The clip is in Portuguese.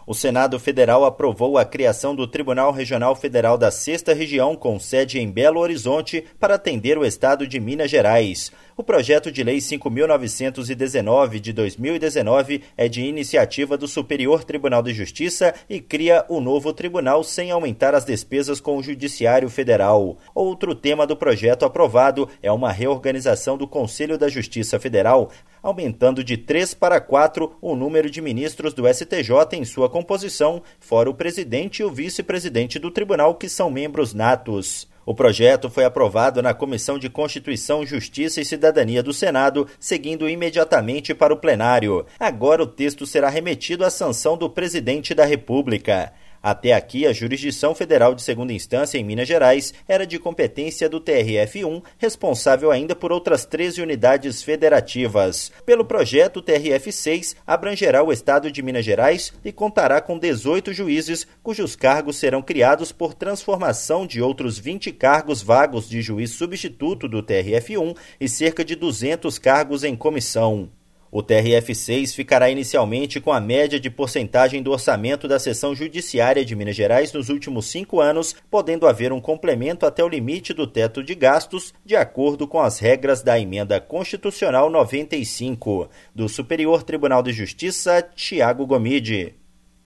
O Senado Federal aprovou a criação do Tribunal Regional Federal da 6ª Região, com sede em Belo Horizonte, para atender o estado de Minas Gerais. O projeto de lei 5.919 de 2019 é de iniciativa do Superior Tribunal de Justiça e cria o novo tribunal sem aumentar as despesas com o Judiciário Federal. Outro tema do projeto aprovado é uma reorganização do Conselho da Justiça Federal, aumentando de 3 para 4 o número de ministros do STJ em sua composição, fora o presidente e o vice-presidente do tribunal, que são membros natos. O projeto foi aprovado na Comissão de Constituição, Justiça e Cidadania do Senado, seguindo imediatamente para o plenário. Agora o texto será remetido à sanção do presidente da República. Até aqui, a jurisdição federal de segunda instância em Minas Gerais era de competência do TRF1, responsável ainda por outras 13 unidades federativas. Pelo projeto, o TRF6 abrangerá o estado de Minas Gerais e contará com 18 juízes, cujos cargos serão criados por transformação de outros 20 cargos vagos de juiz substituto do TRF1 e cerca de 200 cargos em comissão. O TRF6 ficará inicialmente com a média de porcentagem do orçamento da seção judiciária de Minas Gerais nos últimos 5 anos, podendo haver um complemento até o limite do teto de gastos, de acordo com as regras da Emenda Constitucional 95. Do Superior Tribunal de Justiça, Tiago Gomide.